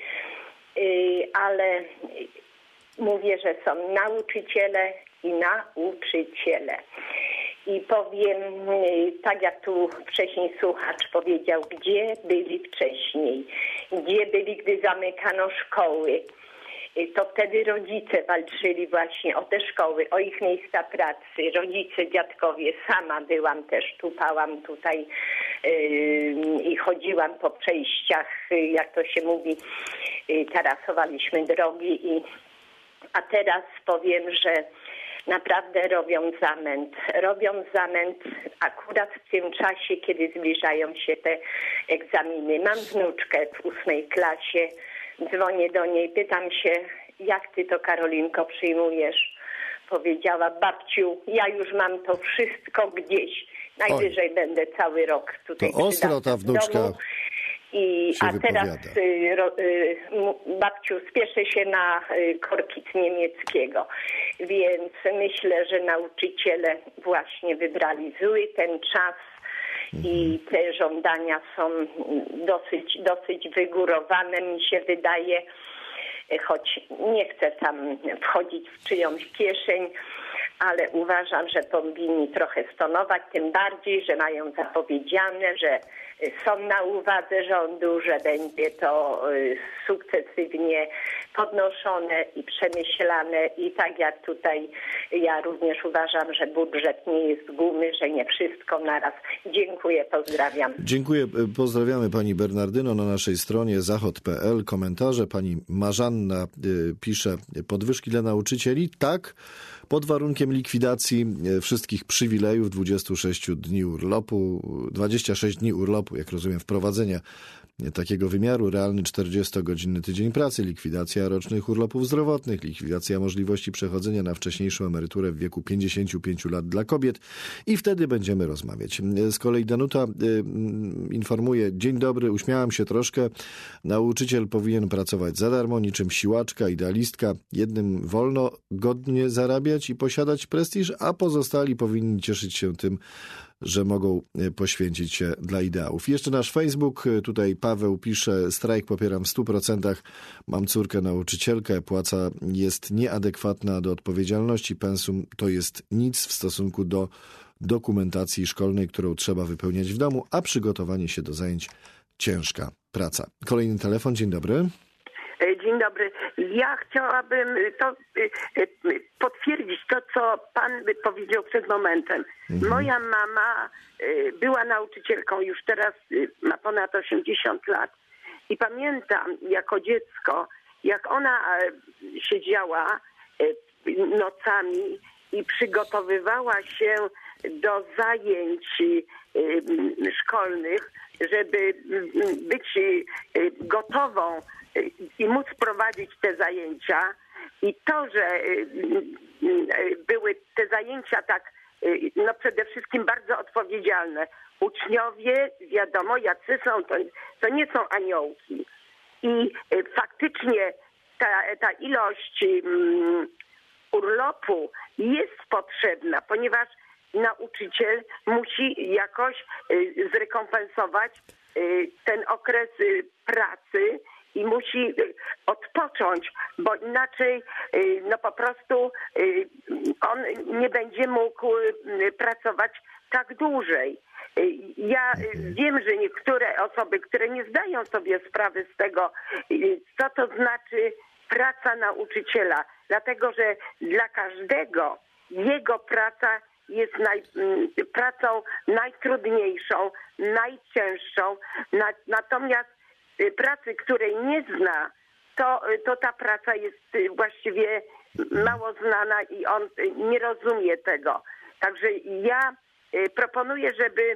ale mówię, że są nauczyciele i nauczyciele. I powiem, tak jak tu wcześniej słuchacz powiedział, gdzie byli wcześniej, gdzie byli, gdy zamykano szkoły. To wtedy rodzice walczyli właśnie o te szkoły, o ich miejsca pracy. Rodzice, dziadkowie, sama byłam też, tupałam tutaj yy, i chodziłam po przejściach, jak to się mówi, yy, tarasowaliśmy drogi. I, a teraz powiem, że naprawdę robią zamęt. Robią zamęt akurat w tym czasie, kiedy zbliżają się te egzaminy. Mam wnuczkę w ósmej klasie. Dzwonię do niej, pytam się, jak ty to, Karolinko, przyjmujesz? Powiedziała, babciu, ja już mam to wszystko gdzieś. Najwyżej Oj. będę cały rok tutaj. To ostro ta wnuczka I, się A teraz, y, y, babciu, spieszę się na y, korkic niemieckiego. Więc myślę, że nauczyciele właśnie wybrali zły ten czas. I te żądania są dosyć, dosyć wygórowane, mi się wydaje, choć nie chcę tam wchodzić w czyjąś kieszeń, ale uważam, że powinni trochę stonować, tym bardziej, że mają zapowiedziane, że są na uwadze rządu, że będzie to sukcesywnie podnoszone i przemyślane i tak jak tutaj ja również uważam, że budżet nie jest z gumy, że nie wszystko naraz. Dziękuję, pozdrawiam. Dziękuję, pozdrawiamy pani Bernardyno na naszej stronie zachod kropka p l. Komentarze. Pani Marzanna pisze, podwyżki dla nauczycieli, tak, pod warunkiem likwidacji wszystkich przywilejów, dwudziestu sześciu dni urlopu, dwudziestu sześciu dni urlopu urlopu. Jak rozumiem, wprowadzenie takiego wymiaru, realny czterdziestogodzinny tydzień pracy, likwidacja rocznych urlopów zdrowotnych, likwidacja możliwości przechodzenia na wcześniejszą emeryturę w wieku pięćdziesięciu pięciu lat dla kobiet i wtedy będziemy rozmawiać. Z kolei Danuta y, informuje: dzień dobry, uśmiałam się troszkę. Nauczyciel powinien pracować za darmo, niczym siłaczka, idealistka. Jednym wolno godnie zarabiać i posiadać prestiż, a pozostali powinni cieszyć się tym, że mogą poświęcić się dla ideałów. Jeszcze nasz Facebook, tutaj Paweł pisze: strajk popieram w stu procentach. Mam córkę nauczycielkę, płaca jest nieadekwatna do odpowiedzialności, pensum to jest nic w stosunku do dokumentacji szkolnej, którą trzeba wypełniać w domu, a przygotowanie się do zajęć ciężka praca. Kolejny telefon, dzień dobry. Dzień dobry. Ja chciałabym to potwierdzić to, co pan powiedział przed momentem. Mhm. Moja mama była nauczycielką, już teraz ma ponad osiemdziesiąt lat i pamiętam jako dziecko, jak ona siedziała nocami i przygotowywała się do zajęć szkolnych, żeby być gotową i móc prowadzić te zajęcia. I to, że były te zajęcia tak, no przede wszystkim bardzo odpowiedzialne. Uczniowie, wiadomo, jacy są, to, to nie są aniołki. I faktycznie ta, ta ilość um, urlopu jest potrzebna, ponieważ nauczyciel musi jakoś y, zrekompensować y, ten okres y, pracy i musi odpocząć, bo inaczej no po prostu on nie będzie mógł pracować tak dłużej. Ja wiem, że niektóre osoby, które nie zdają sobie sprawy z tego, co to znaczy praca nauczyciela, dlatego że dla każdego jego praca jest naj, pracą najtrudniejszą, najcięższą, na, natomiast pracy, której nie zna, to, to ta praca jest właściwie mało znana i on nie rozumie tego. Także ja proponuję, żeby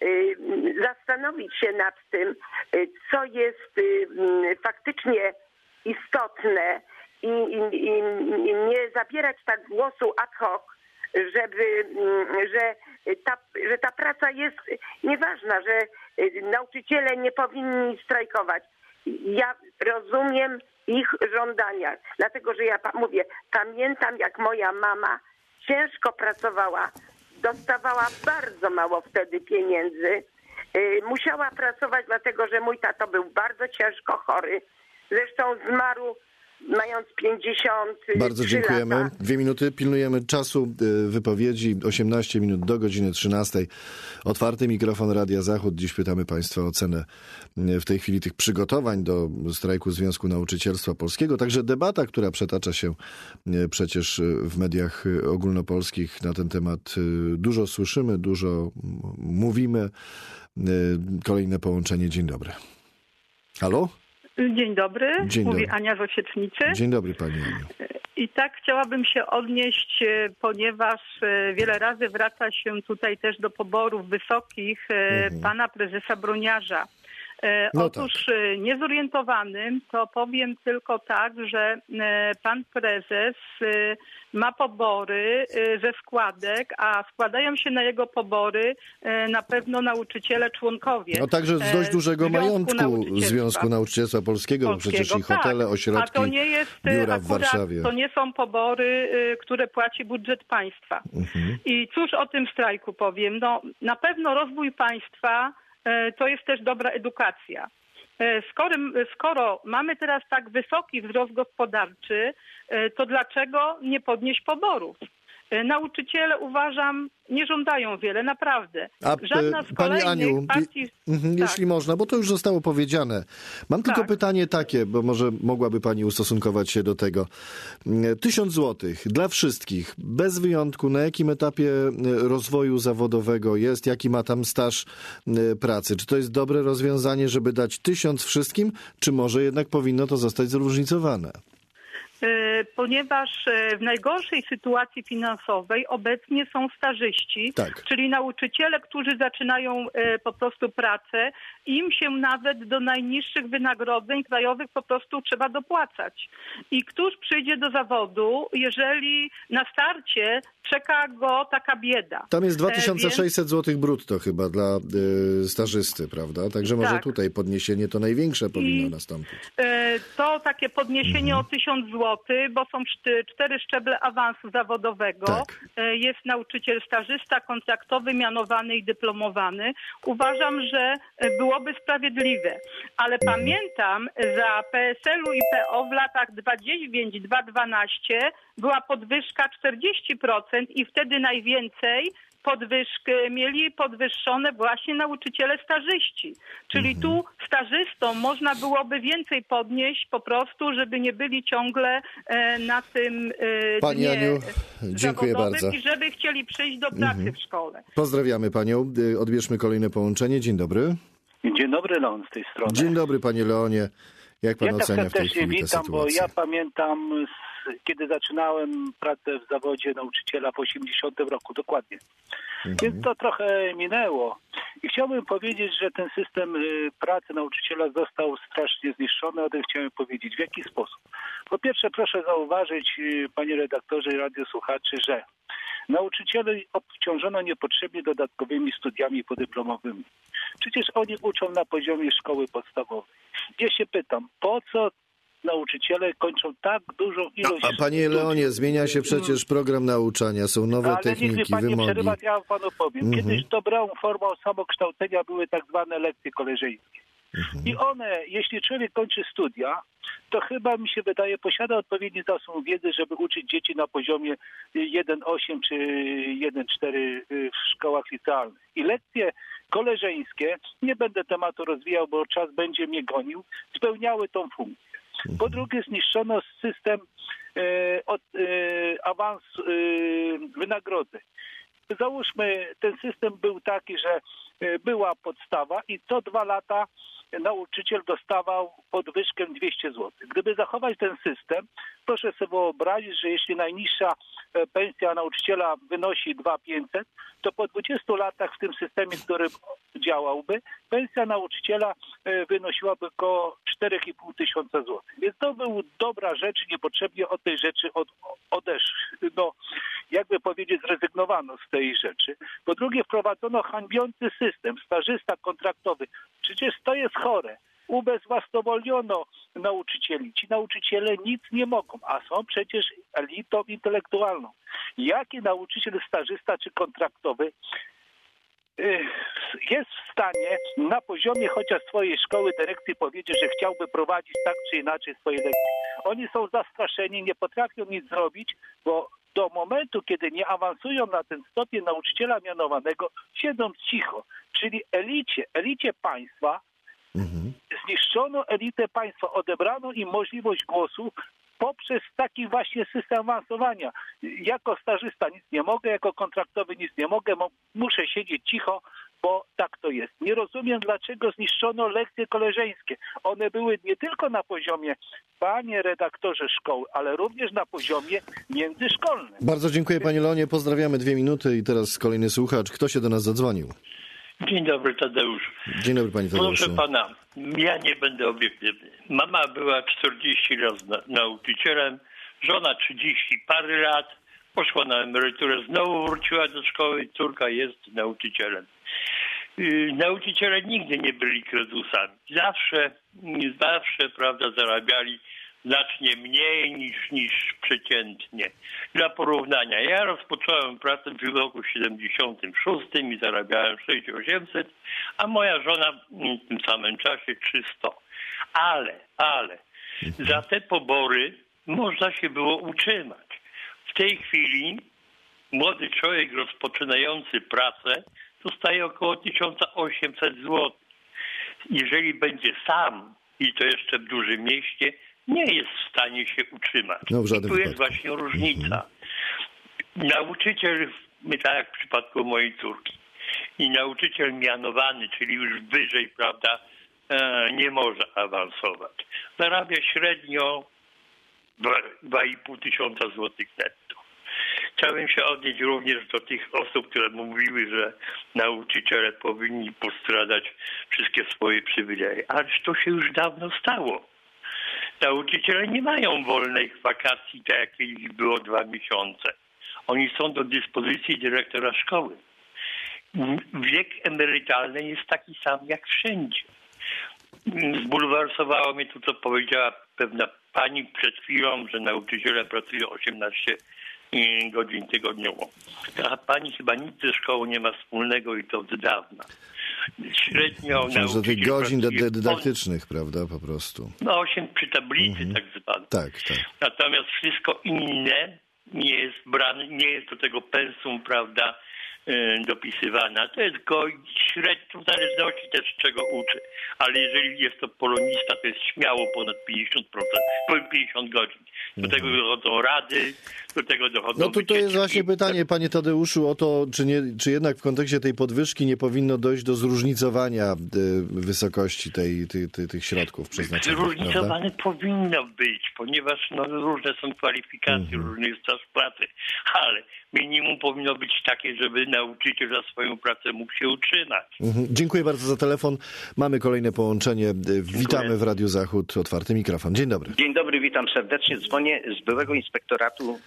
zastanowić się nad tym, co jest faktycznie istotne i, i, i nie zabierać tak głosu ad hoc, żeby, że ta, że ta praca jest nieważna, że nauczyciele nie powinni strajkować. Ja rozumiem ich żądania, dlatego że ja mówię, pamiętam jak moja mama ciężko pracowała, dostawała bardzo mało wtedy pieniędzy, musiała pracować dlatego, że mój tato był bardzo ciężko chory, zresztą zmarł mając pięćdziesiąt trzy Bardzo dziękujemy. lata. Dwie minuty. Pilnujemy czasu wypowiedzi. osiemnaście minut do godziny trzynastej. Otwarty mikrofon Radia Zachód. Dziś pytamy Państwa o cenę w tej chwili tych przygotowań do strajku Związku Nauczycielstwa Polskiego. Także debata, która przetacza się przecież w mediach ogólnopolskich na ten temat. Dużo słyszymy, dużo mówimy. Kolejne połączenie. Dzień dobry. Halo? Dzień dobry, Dzień mówi dobry. Ania z Osiecznicy. Dzień dobry Pani Aniu. I tak chciałabym się odnieść, ponieważ wiele razy wraca się tutaj też do poborów wysokich mhm. pana prezesa Broniarza. No Otóż tak. Niezorientowanym to powiem tylko tak, że pan prezes ma pobory ze składek, a składają się na jego pobory na pewno nauczyciele członkowie. No także z dość dużego Związku majątku Nauczycielstwa. Związku Nauczycielstwa Polskiego, bo przecież i hotele, tak. ośrodki, a to nie jest, biura akurat, w Warszawie. To nie są pobory, które płaci budżet państwa. Mhm. I cóż o tym strajku powiem? No, na pewno rozwój państwa to jest też dobra edukacja. Skoro, skoro mamy teraz tak wysoki wzrost gospodarczy, to dlaczego nie podnieść poborów? Nauczyciele, uważam, nie żądają wiele, naprawdę. A Żadna z Pani kolejnych Aniu, partii... mhm, jeśli tak. można, bo to już zostało powiedziane. Mam tylko Tak. pytanie takie, bo może mogłaby Pani ustosunkować się do tego. Tysiąc złotych dla wszystkich, bez wyjątku, na jakim etapie rozwoju zawodowego jest, jaki ma tam staż pracy. Czy to jest dobre rozwiązanie, żeby dać tysiąc wszystkim, czy może jednak powinno to zostać zróżnicowane? ponieważ w najgorszej sytuacji finansowej obecnie są stażyści, tak. czyli nauczyciele, którzy zaczynają po prostu pracę. Im się nawet do najniższych wynagrodzeń krajowych po prostu trzeba dopłacać. I któż przyjdzie do zawodu, jeżeli na starcie czeka go taka bieda? Tam jest dwa tysiące sześćset złotych brutto chyba dla y, stażysty, prawda? Także może tak. tutaj podniesienie to największe powinno I, nastąpić. Y, to takie podniesienie mhm. o tysiąc złotych, bo są cztery szczeble awansu zawodowego. Tak. Y, jest nauczyciel stażysta, kontraktowy, mianowany i dyplomowany. Uważam, że byłoby sprawiedliwe. Ale mhm. pamiętam, za P S L u i P O w latach dwa tysiące dziewięć do dwa tysiące dwunastego była podwyżka czterdzieści procent i wtedy najwięcej podwyżki mieli podwyższone właśnie nauczyciele stażyści. Czyli mhm. tu stażystom można byłoby więcej podnieść po prostu, żeby nie byli ciągle e, na tym e, Pani dnie Aniu, dziękuję bardzo. I żeby chcieli przyjść do pracy mhm. w szkole. Pozdrawiamy Panią. Odbierzmy kolejne połączenie. Dzień dobry. Dzień dobry, Leon z tej strony. Dzień dobry, Panie Leonie. Jak Pan ja ocenia tak w tej chwili witam, tę sytuację? Bo ja pamiętam, kiedy zaczynałem pracę w zawodzie nauczyciela w osiemdziesiątym roku, dokładnie. Mhm. Więc to trochę minęło. I chciałbym powiedzieć, że ten system pracy nauczyciela został strasznie zniszczony, o tym chciałem powiedzieć. W jaki sposób? Po pierwsze, proszę zauważyć, panie redaktorze i radiosłuchaczy, że nauczycieli obciążono niepotrzebnie dodatkowymi studiami podyplomowymi. Przecież oni uczą na poziomie szkoły podstawowej. Ja się pytam, po co nauczyciele kończą tak dużą ilość... No, a panie Leonie, zmienia się przecież program nauczania, są nowe Ale techniki, niech mi pan wymogi. nie przerywa, ja panu powiem. Mhm. Kiedyś dobrą formą samokształcenia były tak zwane lekcje koleżeńskie. Mhm. I one, jeśli człowiek kończy studia, to chyba mi się wydaje, posiada odpowiedni zasób wiedzy, żeby uczyć dzieci na poziomie jeden osiem czy jeden cztery w szkołach licealnych. I lekcje koleżeńskie, nie będę tematu rozwijał, bo czas będzie mnie gonił, spełniały tą funkcję. Po drugie, zniszczono system e, od, e, awans e, wynagrodzeń. Załóżmy, ten system był taki, że e, była podstawa i co dwa lata nauczyciel dostawał podwyżkę dwieście złotych. Gdyby zachować ten system, proszę sobie wyobrazić, że jeśli najniższa pensja nauczyciela wynosi dwa tysiące pięćset, to po dwudziestu latach w tym systemie, który działałby, pensja nauczyciela wynosiłaby około cztery i pół tysiąca złotych. Więc to była dobra rzecz, niepotrzebnie od tej rzeczy od, odeszli. No, jakby powiedzieć, zrezygnowano z tej rzeczy. Po drugie, wprowadzono hańbiący system, stażysta kontraktowy. Przecież to jest chore. Ubezwłasnowolniono nauczycieli. Ci nauczyciele nic nie mogą, a są przecież elitą intelektualną. Jaki nauczyciel stażysta czy kontraktowy jest w stanie na poziomie chociaż swojej szkoły dyrekcji powiedzieć, że chciałby prowadzić tak czy inaczej swoje lekcje? Oni są zastraszeni, nie potrafią nic zrobić, bo do momentu, kiedy nie awansują na ten stopień nauczyciela mianowanego, siedzą cicho. Czyli elicie, elicie państwa mhm. zniszczono elitę państwa, odebrano im możliwość głosu poprzez taki właśnie system awansowania. Jako stażysta nic nie mogę, jako kontraktowy nic nie mogę, muszę siedzieć cicho, bo tak to jest. Nie rozumiem, dlaczego zniszczono lekcje koleżeńskie. One były nie tylko na poziomie, panie redaktorze, szkoły, ale również na poziomie międzyszkolnym. Bardzo dziękuję, panie Leonie. Pozdrawiamy, dwie minuty i teraz kolejny słuchacz. Kto się do nas zadzwonił? Dzień dobry, Tadeusz. Dzień dobry, panie Tadeuszu. Proszę pana, ja nie będę obiektywny. Mama była czterdzieści lat na, nauczycielem, żona trzydzieści parę lat, poszła na emeryturę, znowu wróciła do szkoły, córka jest nauczycielem. Yy, nauczyciele nigdy nie byli kredusami. Zawsze, zawsze, prawda, zarabiali znacznie mniej niż, niż przeciętnie. Dla porównania, ja rozpocząłem pracę w roku siedemdziesiątym szóstym i zarabiałem sześć tysięcy osiemset, a moja żona w tym samym czasie trzysta. Ale, ale za te pobory można się było utrzymać. W tej chwili młody człowiek rozpoczynający pracę dostaje około tysiąc osiemset złotych. Jeżeli będzie sam, i to jeszcze w dużym mieście, nie jest w stanie się utrzymać. No, w I tu wypadku. jest właśnie różnica. Mhm. Nauczyciel, tak jak w przypadku mojej córki, i nauczyciel mianowany, czyli już wyżej, prawda, nie może awansować. Zarabia średnio dwa i pół tysiąca złotych netto. Chciałbym się odnieść również do tych osób, które mówiły, że nauczyciele powinni postradać wszystkie swoje przywileje. Ależ to się już dawno stało. Nauczyciele nie mają wolnych wakacji, tak jak kiedyś było dwa miesiące. Oni są do dyspozycji dyrektora szkoły. Wiek emerytalny jest taki sam jak wszędzie. Zbulwersowało mnie to, co powiedziała pewna pani przed chwilą, że nauczyciele pracują osiemnaście godzin tygodniowo. Ta pani chyba nic ze szkołą nie ma wspólnego i to od dawna. Średnio nauczyciel tych godzin pracuje dydaktycznych, on... prawda, po prostu. No osiem przy tablicy mhm. tak zwane. Tak, tak. Natomiast wszystko inne nie jest brane, nie jest do tego pensum, prawda, dopisywana. To jest go średnio, w zależności też czego uczy. Ale jeżeli jest to polonista, to jest śmiało ponad pięćdziesiąt procent, pięćdziesiąt godzin. Do tego dochodzą rady, do tego dochodzą No to, to jest właśnie pytanie, panie Tadeuszu, o to, czy, nie, czy jednak w kontekście tej podwyżki nie powinno dojść do zróżnicowania y, wysokości tej, tej, tej, tych środków przeznaczonych. Zróżnicowane powinno być, ponieważ no, różne są kwalifikacje, mhm. różny jest czas pracy, ale minimum powinno być takie, żeby nauczyciel za swoją pracę mógł się utrzymać. Mhm. Dziękuję bardzo za telefon. Mamy kolejne połączenie. Witamy Dziękuję. W Radiu Zachód. Otwarty mikrofon. Dzień dobry. Dzień dobry, witam serdecznie. Dzwonię z byłego inspektoratu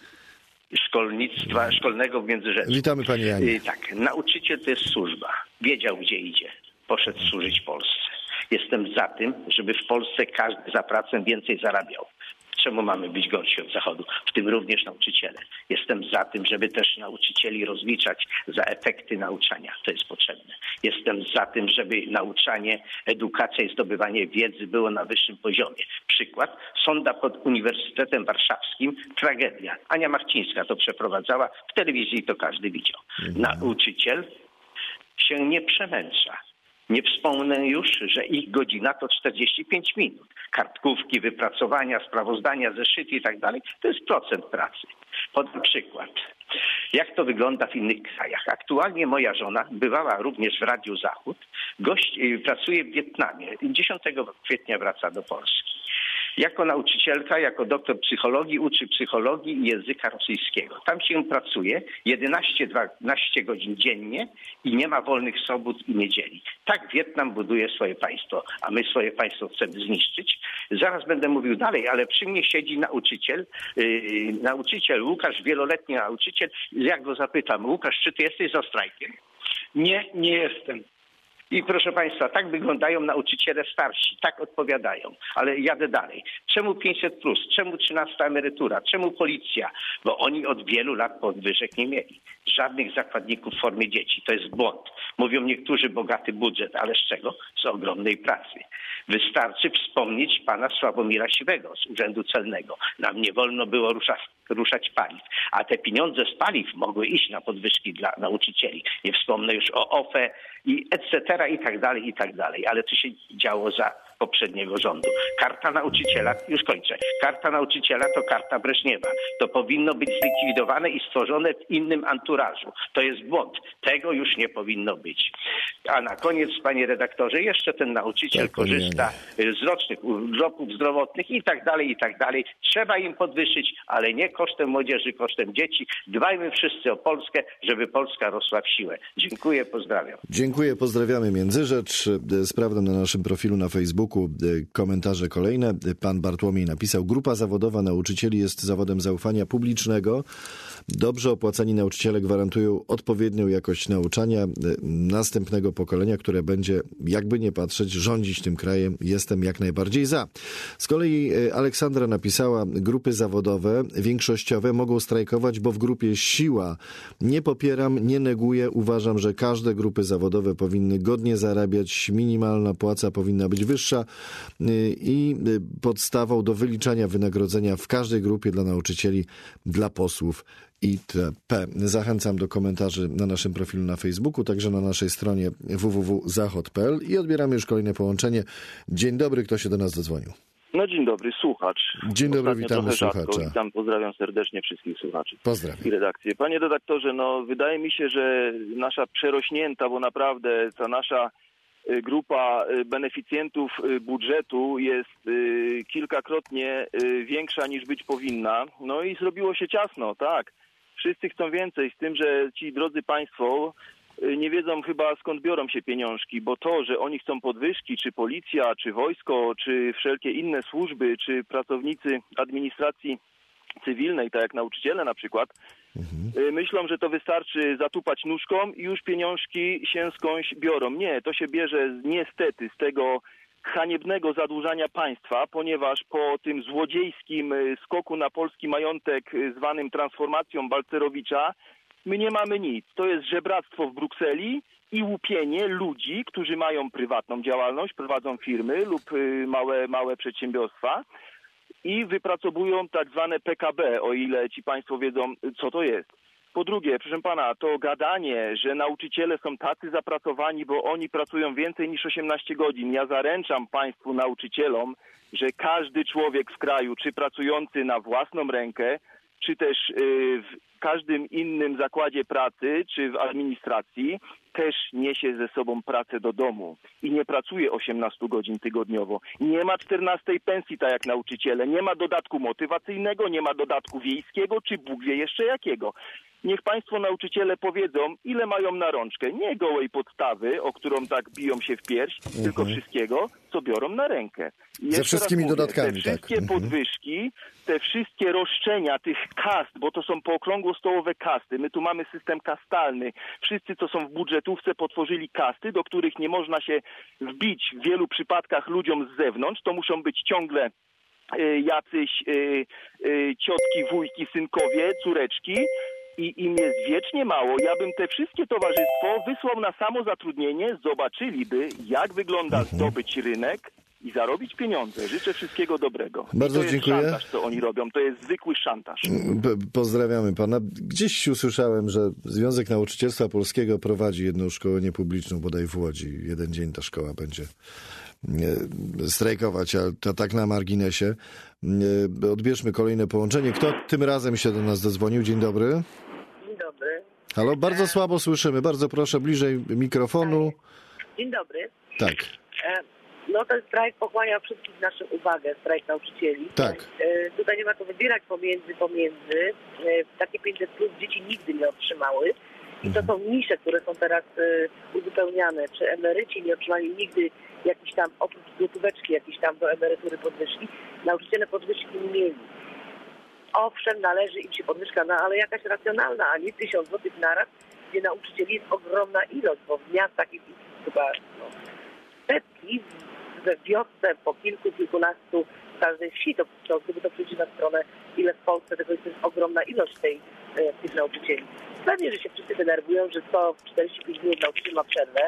szkolnictwa szkolnego w Międzyrzeczu. Witamy panie Janie. Tak, nauczyciel to jest służba. Wiedział, gdzie idzie. Poszedł służyć Polsce. Jestem za tym, żeby w Polsce każdy za pracę więcej zarabiał. Czemu mamy być gorsi od Zachodu? W tym również nauczyciele. Jestem za tym, żeby też nauczycieli rozliczać za efekty nauczania. To jest potrzebne. Jestem za tym, żeby nauczanie, edukacja i zdobywanie wiedzy było na wyższym poziomie. Przykład. Sonda pod Uniwersytetem Warszawskim. Tragedia. Ania Machcińska to przeprowadzała. W telewizji to każdy widział. Nauczyciel się nie przemęcza. Nie wspomnę już, że ich godzina to czterdzieści pięć minut. Kartkówki, wypracowania, sprawozdania, zeszyty i tak dalej, to jest procent pracy. Podam przykład. Jak to wygląda w innych krajach? Aktualnie moja żona bywała również w Radiu Zachód. Gość pracuje w Wietnamie. dziesiątego kwietnia wraca do Polski. Jako nauczycielka, jako doktor psychologii uczy psychologii i języka rosyjskiego. Tam się pracuje jedenaście dwanaście godzin dziennie i nie ma wolnych sobót i niedzieli. Tak Wietnam buduje swoje państwo, a my swoje państwo chcemy zniszczyć. Zaraz będę mówił dalej, ale przy mnie siedzi nauczyciel, yy, nauczyciel Łukasz, wieloletni nauczyciel. Jak go zapytam, Łukasz, czy ty jesteś za strajkiem? Nie, nie jestem. I proszę Państwa, tak wyglądają nauczyciele starsi, tak odpowiadają. Ale jadę dalej. Czemu pięćset plus? Czemu trzynasta emerytura? Czemu policja? Bo oni od wielu lat podwyżek nie mieli. Żadnych zakładników w formie dzieci. To jest błąd. Mówią niektórzy bogaty budżet, ale z czego? Z ogromnej pracy. Wystarczy wspomnieć pana Sławomira Siwego z Urzędu Celnego. Nam nie wolno było ruszać, ruszać paliw. A te pieniądze z paliw mogły iść na podwyżki dla nauczycieli. Nie wspomnę już o O F E i et cetera i tak dalej, i tak dalej. Ale co się działo za poprzedniego rządu? Karta nauczyciela, już kończę, karta nauczyciela to karta Breżniewa. To powinno być zlikwidowane i stworzone w innym anturażu. To jest błąd. Tego już nie powinno być. A na koniec, panie redaktorze, jeszcze ten nauczyciel tak, korzysta z rocznych urlopów zdrowotnych i tak dalej, i tak dalej. Trzeba im podwyższyć, ale nie kosztem młodzieży, kosztem dzieci. Dbajmy wszyscy o Polskę, żeby Polska rosła w siłę. Dziękuję, pozdrawiam. Dziękuję, pozdrawiamy Międzyrzecz. Sprawdzam na naszym profilu na Facebooku komentarze kolejne. Pan Bartłomiej napisał: grupa zawodowa nauczycieli jest zawodem zaufania publicznego. Dobrze opłacani nauczyciele gwarantują odpowiednią jakość nauczania następnego pokolenia, które będzie, jakby nie patrzeć, rządzić tym krajem. Jestem jak najbardziej za. Z kolei Aleksandra napisała: grupy zawodowe większościowe mogą strajkować, bo w grupie siła. Nie popieram, nie neguję. Uważam, że każde grupy zawodowe powinny godnie zarabiać. Minimalna płaca powinna być wyższa i podstawą do wyliczania wynagrodzenia w każdej grupie dla nauczycieli, dla posłów itp. Zachęcam do komentarzy na naszym profilu na Facebooku, także na naszej stronie w w w kropka zachod kropka p l i odbieramy już kolejne połączenie. Dzień dobry, kto się do nas dodzwonił? No dzień dobry, słuchacz. Dzień dobry, Ostatnio witamy słuchacza. Rzadko. Witam, pozdrawiam serdecznie wszystkich słuchaczy. Pozdrawiam. I redakcję. Panie redaktorze, no wydaje mi się, że nasza przerośnięta, bo naprawdę ta nasza grupa beneficjentów budżetu jest kilkakrotnie większa niż być powinna. No i zrobiło się ciasno, tak. Wszyscy chcą więcej, z tym, że ci drodzy państwo nie wiedzą chyba skąd biorą się pieniążki, bo to, że oni chcą podwyżki, czy policja, czy wojsko, czy wszelkie inne służby, czy pracownicy administracji cywilnej, tak jak nauczyciele na przykład, mhm. myślą, że to wystarczy zatupać nóżką i już pieniążki się skądś biorą. Nie, to się bierze niestety z tego haniebnego zadłużania państwa, ponieważ po tym złodziejskim skoku na polski majątek zwanym transformacją Balcerowicza my nie mamy nic. To jest żebractwo w Brukseli i łupienie ludzi, którzy mają prywatną działalność, prowadzą firmy lub małe, małe przedsiębiorstwa i wypracowują tak zwane P K B, o ile ci państwo wiedzą, co to jest. Po drugie, proszę pana, to gadanie, że nauczyciele są tacy zapracowani, bo oni pracują więcej niż osiemnaście godzin. Ja zaręczam państwu nauczycielom, że każdy człowiek w kraju, czy pracujący na własną rękę, czy też w każdym innym zakładzie pracy, czy w administracji, też niesie ze sobą pracę do domu i nie pracuje osiemnaście godzin tygodniowo. Nie ma czternastej pensji, tak jak nauczyciele, nie ma dodatku motywacyjnego, nie ma dodatku wiejskiego, czy Bóg wie jeszcze jakiego. Niech państwo nauczyciele powiedzą, ile mają na rączkę. Nie gołej podstawy, o którą tak biją się w pierś, mhm. tylko wszystkiego, co biorą na rękę. I ze wszystkimi mówię, dodatkami, te wszystkie tak. podwyżki, te wszystkie roszczenia tych kast, bo to są pookrągłostołowe kasty. My tu mamy system kastalny. Wszyscy, co są w budżetówce, potworzyli kasty, do których nie można się wbić w wielu przypadkach ludziom z zewnątrz. To muszą być ciągle y, jacyś y, y, ciotki, wujki, synkowie, córeczki. I im jest wiecznie mało. Ja bym te wszystkie towarzystwo wysłał na samozatrudnienie, zobaczyliby, jak wygląda mhm. zdobyć rynek i zarobić pieniądze. Życzę wszystkiego dobrego. Bardzo I to dziękuję. jest szantaż, co oni robią. To jest zwykły szantaż. Pozdrawiamy pana. Gdzieś usłyszałem, że Związek Nauczycielstwa Polskiego prowadzi jedną szkołę niepubliczną, bodaj w Łodzi. Jeden dzień ta szkoła będzie strajkować, ale to tak na marginesie. Odbierzmy kolejne połączenie. Kto tym razem się do nas zadzwonił? Dzień dobry. Dzień dobry. Halo, bardzo słabo słyszymy. Bardzo proszę, bliżej mikrofonu. Dzień dobry. Tak. No ten strajk pochłania wszystkich naszą uwagę, strajk nauczycieli. Tak. Tutaj nie ma co wybierać pomiędzy, pomiędzy. Takie pięćset plus dzieci nigdy nie otrzymały. I to są nisze, które są teraz uzupełniane. Czy emeryci nie otrzymali nigdy jakiś tam, oprócz złotóweczki, jakiś tam do emerytury podwyżki. Nauczyciele podwyżki nie mieli. Owszem, należy im się podwyżka, no, ale jakaś racjonalna, a nie tysiąc złotych naraz, gdzie nauczycieli jest ogromna ilość, bo w miastach jest chyba no, setki, we wiosce po kilku, kilkunastu w każdej wsi, to, to gdyby to przyjdzie na stronę, ile w Polsce tego jest, to jest ogromna ilość tej, tych nauczycieli. Pewnie, że się wszyscy denerwują, że co czterdzieści pięć minut nauczyciel ma przerwę,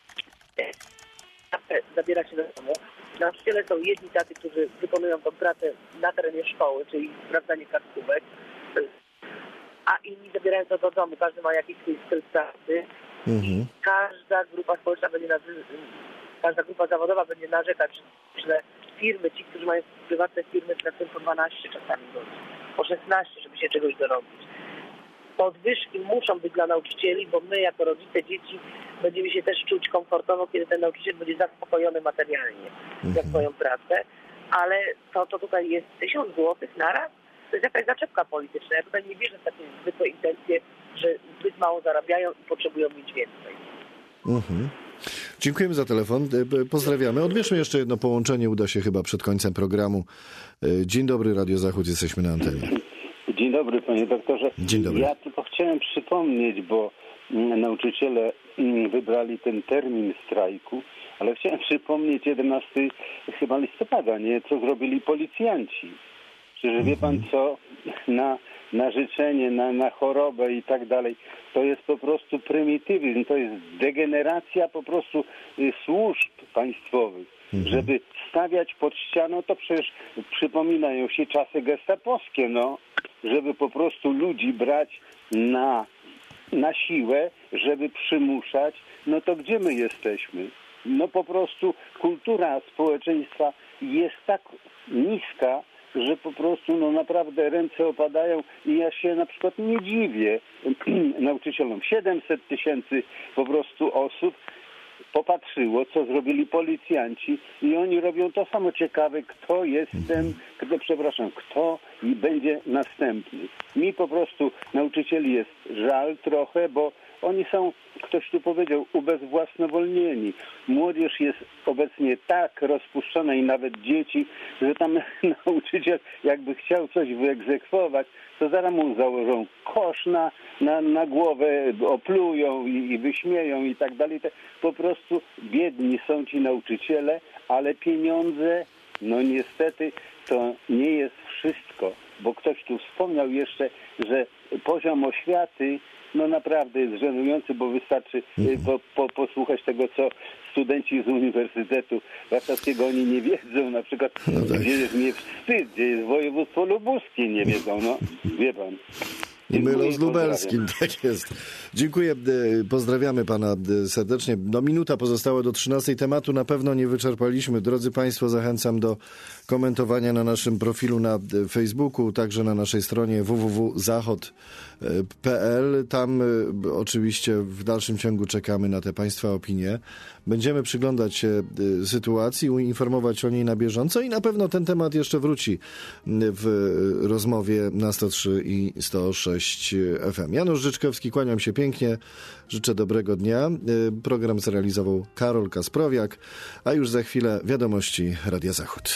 zabiera się do domu. Nauczyciele są jedni tacy, którzy wykonują tą pracę na terenie szkoły, czyli sprawdzanie kartkówek, a inni zabierają to do domu. Każdy ma jakiś swój styl pracy. Mhm. Każda grupa społeczna będzie nazy- każda grupa zawodowa będzie narzekać, że firmy, ci, którzy mają prywatne firmy, pracują po dwanaście czasami godzin, po szesnaście, żeby się czegoś dorobić. Podwyżki muszą być dla nauczycieli, bo my jako rodzice dzieci będziemy się też czuć komfortowo, kiedy ten nauczyciel będzie zaspokojony materialnie za mhm. swoją pracę, ale to, to tutaj jest tysiąc złotych naraz, to jest jakaś zaczepka polityczna. Ja tutaj nie wierzę w takie zwykłe intencje, że zbyt mało zarabiają i potrzebują mieć więcej. Mhm. Dziękujemy za telefon. Pozdrawiamy. Odbierzmy jeszcze jedno połączenie. Uda się chyba przed końcem programu. Dzień dobry, Radio Zachód. Jesteśmy na antenie. Dzień dobry, panie doktorze. Dzień dobry. Ja tylko chciałem przypomnieć, bo nauczyciele wybrali ten termin strajku, ale chciałem przypomnieć jedenastego chyba listopada, nie? Co zrobili policjanci. Przecież wie pan co, na, na życzenie, na, na chorobę i tak dalej, to jest po prostu prymitywizm, to jest degeneracja po prostu służb państwowych. Mhm. Żeby stawiać pod ścianą, to przecież przypominają się czasy gestapowskie, no, żeby po prostu ludzi brać na, na siłę, żeby przymuszać, no to gdzie my jesteśmy? No po prostu kultura społeczeństwa jest tak niska, że po prostu no naprawdę ręce opadają i ja się na przykład nie dziwię nauczycielom. siedemset tysięcy po prostu osób popatrzyło, co zrobili policjanci i oni robią to samo. Ciekawe, kto jest ten, kto, przepraszam, kto i będzie następny. Mi po prostu nauczycieli jest żal trochę, bo oni są, ktoś tu powiedział, ubezwłasnowolnieni. Młodzież jest obecnie tak rozpuszczona i nawet dzieci, że tam nauczyciel jakby chciał coś wyegzekwować, to zaraz mu założą kosz na, na, na głowę, oplują i, i wyśmieją i tak dalej. Po prostu biedni są ci nauczyciele, ale pieniądze, no niestety to nie jest wszystko, bo ktoś tu wspomniał jeszcze, że poziom oświaty no naprawdę jest żenujący, bo wystarczy po, po, posłuchać tego, co studenci z Uniwersytetu Warszawskiego, oni nie wiedzą, na przykład no tak. Gdzie jest mnie wstyd, gdzie jest województwo lubuskie, nie wiedzą, no wie pan. I mylą z lubelskim, tak jest. Dziękuję, pozdrawiamy pana serdecznie. No minuta pozostała do trzynastej, tematu na pewno nie wyczerpaliśmy. Drodzy państwo, zachęcam do komentowania na naszym profilu na Facebooku, także na naszej stronie w w w kropka zachod kropka p l. Tam oczywiście w dalszym ciągu czekamy na te państwa opinie. Będziemy przyglądać się sytuacji, informować o niej na bieżąco i na pewno ten temat jeszcze wróci w rozmowie na sto trzy i sto sześć F M. Janusz Życzkowski, kłaniam się pięknie, życzę dobrego dnia. Program zrealizował Karol Kasprowiak, a już za chwilę wiadomości Radia Zachód.